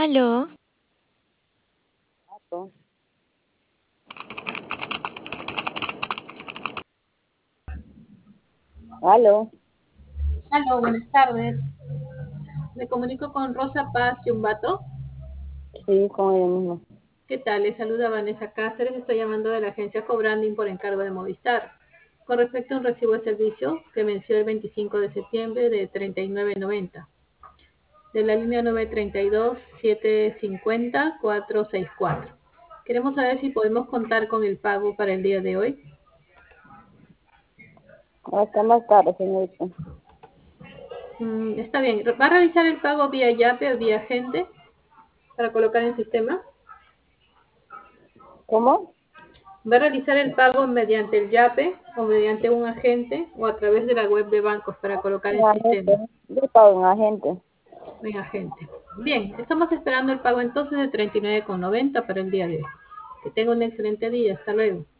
Aló, Aló, aló, Aló, buenas tardes. Me comunico con Rosa Paz Yumbato. sí, con el mismo. ¿Qué tal? Les saluda Vanessa Cáceres. Estoy llamando de la agencia Cobranding por encargo de Movistar. Con respecto a un recibo de servicio que venció el 25 de septiembre de 39.90. De la línea 932-750-464. Queremos saber si podemos contar con el pago para el día de hoy. Hasta más tarde, señorita. Está bien. ¿Va a realizar el pago vía Yape o vía agente para colocar en el sistema? ¿Cómo? Va a realizar el pago mediante el YAPE o mediante un agente o a través de la web de bancos para colocar en Un agente. sistema. Yo pago un agente. En agente. Bien, estamos esperando el pago entonces de 39,90 para el día de hoy. Que tenga un excelente día. Hasta luego.